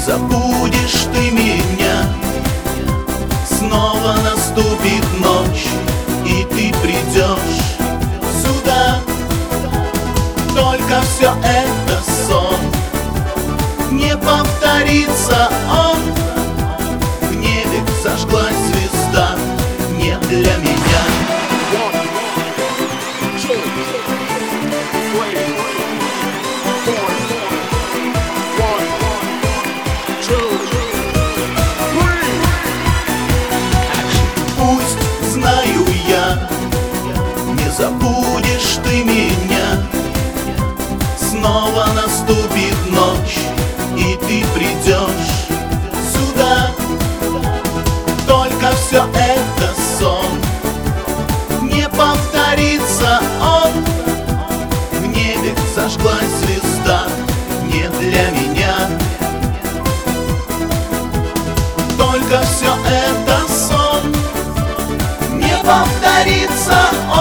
забудешь ты меня. Снова наступит ночь, и ты придешь сюда. Только все это сон, не повторится он. В небе зажглась звезда не для меня. Пусть знаю я, не забудешь ты меня. Снова наступит ночь, и ты придешь сюда. Только все это сон, не повторится он. В небе зажглась звезда не для меня. Только все это сон, не повторится он.